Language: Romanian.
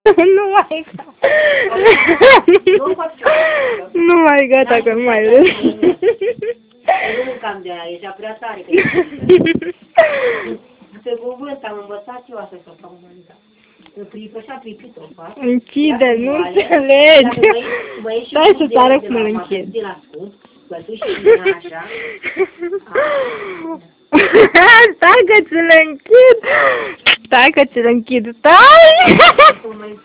Nu mai Nu mai gata, că nu mai râd. Nu cam de aia, e prea tare. Pe cuvânt am învățat eu asta să fac mânica. Așa pripit-o fac. Închide, nu înțelegi. Stai să-ți arăt cum îl închid. Stai că ți-l închid. Stai că ți-l închid. Stai!